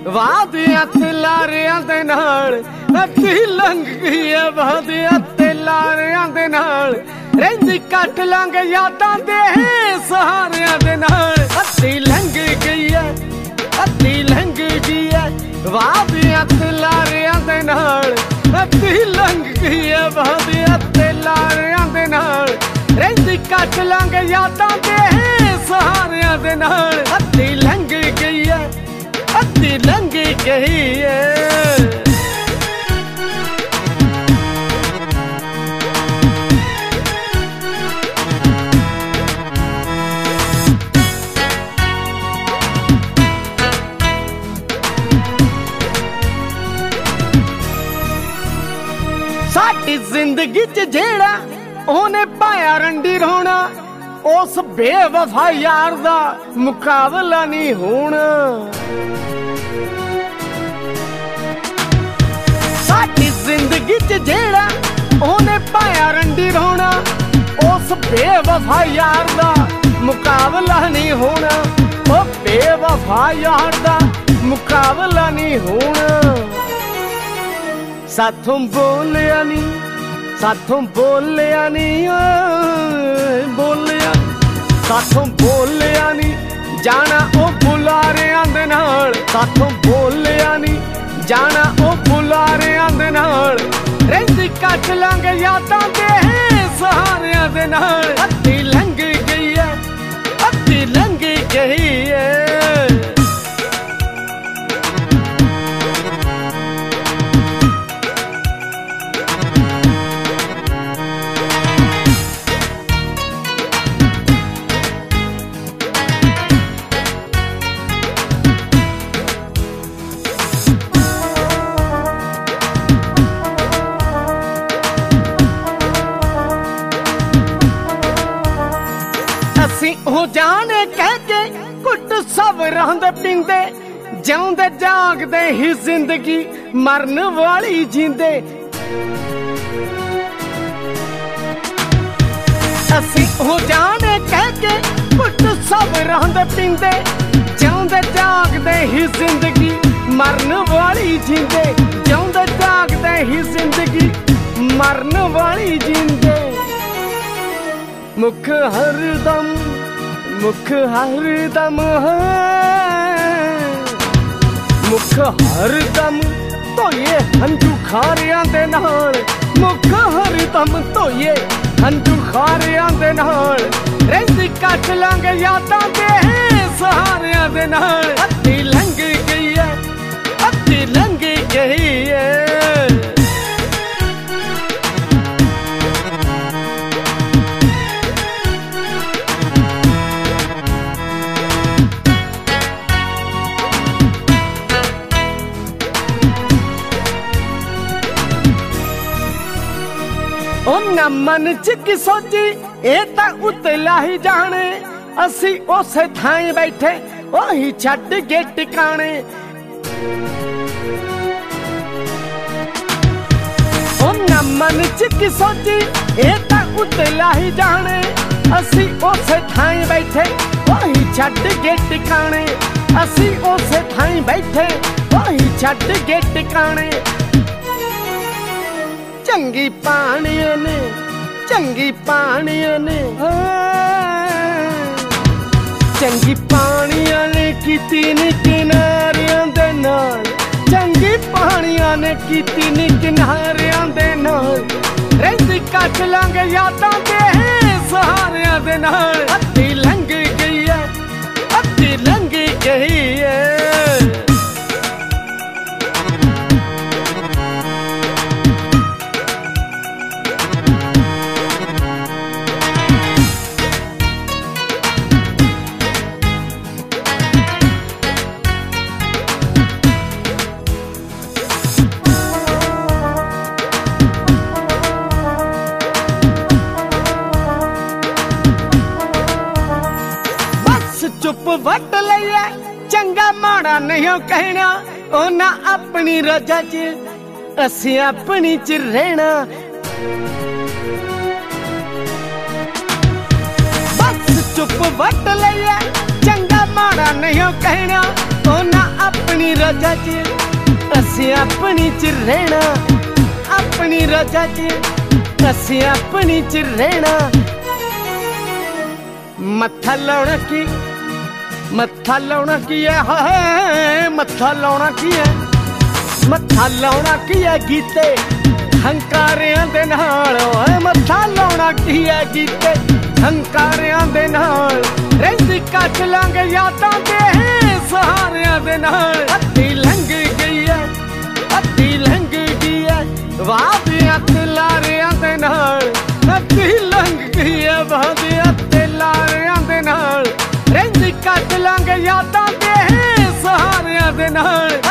ਵਾਹਦਿਆਂ ਤੇ ਲਾਰਿਆਂ ਦੇ ਨਾਲ ਅੱਧੀ ਲੰਘ ਗਈ ਐ। ਵਾਹਦਿਆਂ ਤੇ ਲਾਰਿਆਂ ਦੇ ਨਾਲ ਰਹਿੰਦੀ ਕੱਟ ਲੰਘ ਯਾਦਾਂ ਦੇ ਸਹਾਰਿਆਂ ਦੇ ਨਾਲ। ਅੱਧੀ ਲੰਘ ਗਈ ਐ, ਅੱਧੀ ਲੰਘ ਗਈ ਐ। ਵਾਹਦਿਆਂ ਤੇ ਲਾਰਿਆਂ ਦੇ ਨਾਲ ਅੱਧੀ ਲੰਘ ਗਈ ਐ। ਵਾਹਦਿਆਂ ਤੇ ਲਾਰਿਆਂ ਦੇ ਨਾਲ ਰਹਿੰਦੀ ਕੱਟ ਲੰਘ ਯਾਦਾਂ ਦੇ ਸਹਾਰਿਆਂ ਦੇ ਨਾਲ। ਅੱਧੀ ਲੰਘ ਗਈ ਐ, ਅੱਧੀ ਲੰਘ ਗਈ ਐ। ਸਾਡੀ ਜ਼ਿੰਦਗੀ ਚ ਜਿਹੜਾ ਉਹਨੇ ਪਾਇਆ ਰੰਡੀ ਰੋਣਾ, ਉਸ ਬੇਵਫਾ ਯਾਰ ਦਾ ਮੁਕਾਬਲਾ ਨਹੀਂ ਹੋਣਾ। ਸਾਡੀ ਜ਼ਿੰਦਗੀ ਚ ਜਿਹੜਾ ਉਹਨੇ ਪਾਇਆ ਰੰਡੀ ਰੋਣਾ, ਉਸ ਬੇਵਫਾ ਯਾਰ ਦਾ ਮੁਕਾਬਲਾ ਨਹੀਂ ਹੋਣਾ। ਉਹ ਬੇਵਫਾ ਯਾਰ ਦਾ ਮੁਕਾਬਲਾ ਨਹੀਂ ਹੋਣਾ। ਸਾਥੋਂ ਬੋਲਿਆ ਨੀ, ਸਾਥੋਂ ਬੋਲਿਆ ਨੀ, ਬੋਲਿਆ ਸਾਥੋਂ ਬੋਲਿਆ ਨੀ ਜਾਣਾ ਉਹ ਬੁਲਾਰਿਆਂ ਦੇ ਨਾਲ। ਸਾਥੋਂ ਬੋਲਿਆ ਨੀ ਜਾਣਾ ਉਹ ਬੁਲਾਰਿਆਂ ਦੇ ਨਾਲ ਰਹਿੰਦੀ ਕੱਟ ਲੰਘ ਯਾਦਾਂ ਦੇ ਸਹਾਰਿਆਂ ਦੇ ਨਾਲ। ਅੱਧੀ ਲੰਘ ਗਈ ਐ, ਅੱਧੀ ਲੰਘ ਗਈ ਐ। ਅਸੀਂ ਉਹ ਜਾਣੇ ਕਹਿ ਕੇ ਘੁੱਟ ਸਬਰਾਂ ਦੇ ਪੀਂਦੇ, ਜਿਉਂਦੇ ਜਾਗਦੇ ਹੀ ਜ਼ਿੰਦਗੀ ਮਰਨ ਵਾਲੀ ਜੀਂਦੇ। ਅਸੀਂ ਉਹ ਜਾਣੇ ਕਹਿ ਕੇ ਘੁੱਟ ਸਬਰਾਂ ਦੇ ਪੀਂਦੇ, ਜਿਉਂਦੇ ਜਾਗਦੇ ਹੀ ਜ਼ਿੰਦਗੀ ਮਰਨ ਵਾਲੀ ਜੀਂਦੇ। ਜਿਉਂਦੇ ਜਾਗਦੇ ਹੀ ਜ਼ਿੰਦਗੀ ਮਰਨ ਵਾਲੀ ਜੀਂਦੇ। ਮੁਖ ਹਰਦਮ, ਮੁਖ ਹਰਦਮ ਹੈ, ਮੁਖ ਹਰਦਮ ਧੋਏ ਹੰਝੂ ਖਾਰਿਆਂ ਦੇ ਨਾਲ। ਮੁਖ ਹਰਦਮ ਧੋਏ ਹੰਝੂ ਖਾਰਿਆਂ ਦੇ ਨਾਲ ਰਹਿੰਦੀ ਕੱਟ ਲੰਘ ਯਾਦਾਂ ਦੇ ਸਹਾਰਿਆਂ ਦੇ ਨਾਲ। ਅੱਧੀ ਲੰਘ ਗਈ ਐ, ਅੱਧੀ ਲੰਘ ਗਈ ਐ। ਉਹਨਾਂ ਮਨ ਚ ਕੀ ਸੋਚੀ ਇਹ ਤਾਂ ਉਤਲਾ ਹੀ ਜਾਣੇ। ਅਸੀਂ ਉਸੇ ਥਾਂ ਬੈਠੇ ਉਹੀ ਛੱਡ ਕੇ ਟਿਕਾਣੇ। ਉਹਨਾਂ ਮਨ ਚ ਕੀ ਸੋਚੀ ਇਹ ਤਾਂ ਉਤਲਾ ਹੀ ਜਾਣੇ। ਅਸੀਂ ਉਸੇ ਥਾਂ ਬੈਠੇ ਉਹੀ ਛੱਡ ਕੇ ਟਿਕਾਣੇ। ਅਸੀਂ ਉਸੇ ਥਾਂ ਬੈਠੇ ਉਹੀ ਛੱਡ ਕੇ ਟਿਕਾਣੇ। ਚੰਗੀ ਪਾਣੀਆਂ ਨੇ, ਚੰਗੀ ਪਾਣੀਆਂ ਨੇ, ਚੰਗੀ ਪਾਣੀਆਂ ਨੇ ਕੀਤੀ ਨੀ ਕਿਨਾਰਿਆਂ ਦੇ ਨਾਲ। ਚੰਗੀ ਪਾਣੀਆਂ ਨੇ ਕੀਤੀ ਨੀ ਕਿਨਾਰਿਆਂ ਦੇ ਨਾਲ ਰਹਿੰਦੀ ਕੱਟ ਲੰਘ ਯਾਦਾਂ ਦੇ ਸਹਾਰਿਆਂ ਦੇ ਨਾਲ। ਅੱਧੀ ਲੰਘ ਗਈ ਐ, ਅੱਧੀ ਲੰਘ ਗਈ ਐ। ਚੁੱਪ ਵੱਟ ਲਈਏ ਚੰਗਾ ਮਾੜਾ ਨਹੀਂ ਕਹਿਣਾ। ਉਹਨਾਂ ਆਪਣੀ ਰਜਾ ਚ ਅਸੀਂ ਆਪਣੀ ਚ ਰਹਿਣਾ। ਬਸ ਚੁੱਪ ਵੱਟ ਲਈਏ ਚੰਗਾ ਮਾੜਾ ਨਹੀਂ ਕਹਿਣਾ। ना अपनी रजा च असीं अपनी च रहना, अपनी रजा च असीं अपनी च रहना। मत्था लाउणा की, मत्था लाउणा की है, मत्था लाउणा की है, मत्था लाउणा की है गीते हंकारियां दे नाल। ओए मत्था लाउणा की है गीते हंकारियां दे नाल। रहिंदी कट लांगे यादां दे सहारियां दे नाल। अद्धी लंघ गई है, अद्धी लंघ गई है वादियां ते लारियां दे नाल। अद्धी लंघ गई है वादियां ते लारियां दे नाल। रहिंदी कट लांगे यादां दे सहारियां दे नाल।